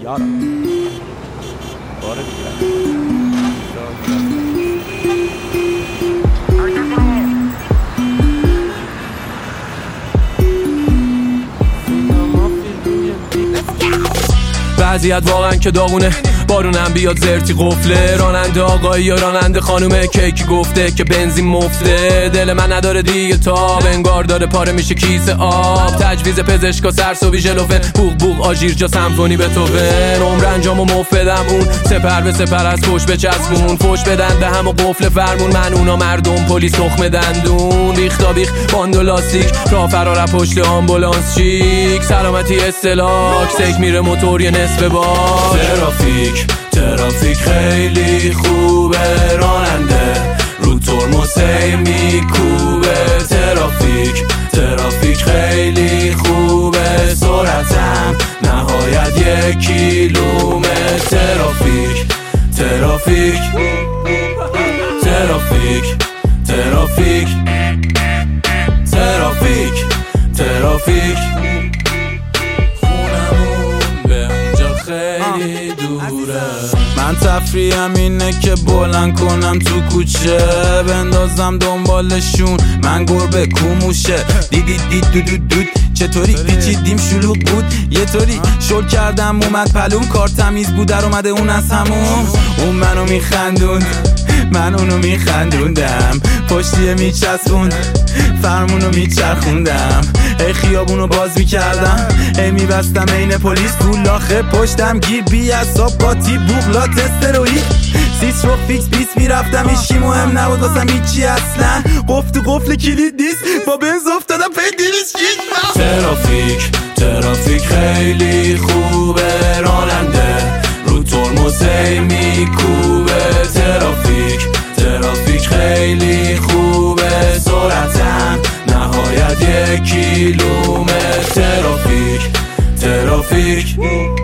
یارم باره دیگه وضعیت واقعا که داغونه، بارونم بیاد زرتی قفله، راننده آقایی یا راننده خانومه که کی گفته که بنزین مفته، دل من نداره دیگه تاب، انگار داره پاره میشه کیسه آب، تجویز پزشکا سرسوی ژلوفن، بوق بوق آژیر جا سمفونی بتوون، عمر انجامو مفدم اون سپر به سپر از پشت بچسبون، فوش بدن به هم و قفل فرمون، من اونا مردم پلیس تخم دندون، ریختا بیخ باند و لاستیک، راه فرار پشت آمبولانس چیک، سلامتی استلاک، سک میره موتور یه نصف بار، ترافیک خیلی خوبه، راننده رو ترمز میکوبه، ترافیک خیلی خوبه، سرعتم نهایت 1 کیلومتر، ترافیک خونمون به اونجا خیلی دوره، من تفریحم اینه که بلند کنم تو کوچه، بندازم دنبالشون من گربه کوموشه، دود چطوری پیچیدیم شلوغ بود، یه طوری شل کردم اومد پلوم، کار تمیز بود در اومده اون از همون، اون منو میخندوند من اونو میخندوندم، پشتیه میچسبوند فرمونو میچرخوندم، ای خیابونو باز میکردم، ای میبستم این پلیس تو لاخه پشتم گیر، بی اصاب قاطی بوغلات استروئید، سیس رو فیکس بیس میرفتم، ایشکی مهم نبود واسم هیچی اصلا، قفل تو قفل کلید نیست با بنز افتادم پی 206. ترافیک خیلی خوبه، راننده رو ترمز میکوبه، ترافیک خیلی خوبه، سرعتم نهایت 1 کیلومتر، ترافیک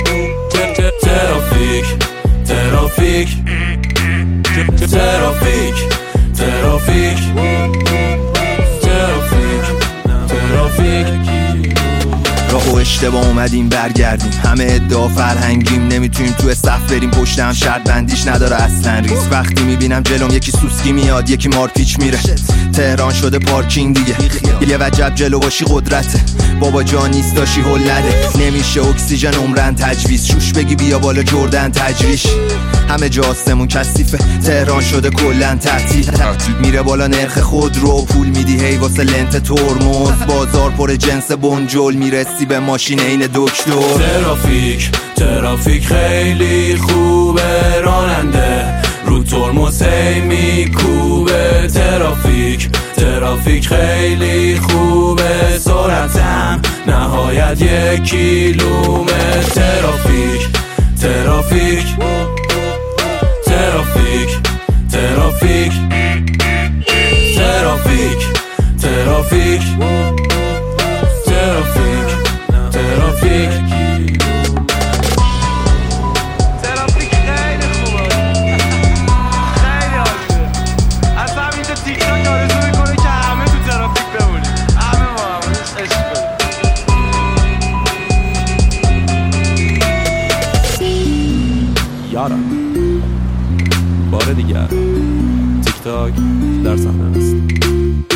راهو اشتباه اومدیم برگردیم، همه ادعا فرهنگیم، نمیتونیم تو صف بریم پشت هم، شرط بندیش نداره اصلا ریس، وقتی میبینم جلوم یکی سوسکی میاد یکی مارپیچ میره، تهران شده پارکینگ دیگه، یه وجب جلو باشی قدرته، بابا جا نیست داشی هلده، نمیشه اکسیژن عمرن تجویز، شوش بگی بیا بالا جردن تجریش، همه جا آسمون کثیفه، تهران شده کلن تعطیل، میره بالا نرخ خود رو پول میدی هی واسه لنت ترمز، بازار پر جنس بنجل، میرسی به ماشین این دکتر، ترافیک خیلی خوبه، راننده رو ترمز میکوبه، ترافیک خیلی خوبه، سرعتم نهایت 1 کیلومتر، ترافیک یارم باره دیگر تیک تاک در صحنه است.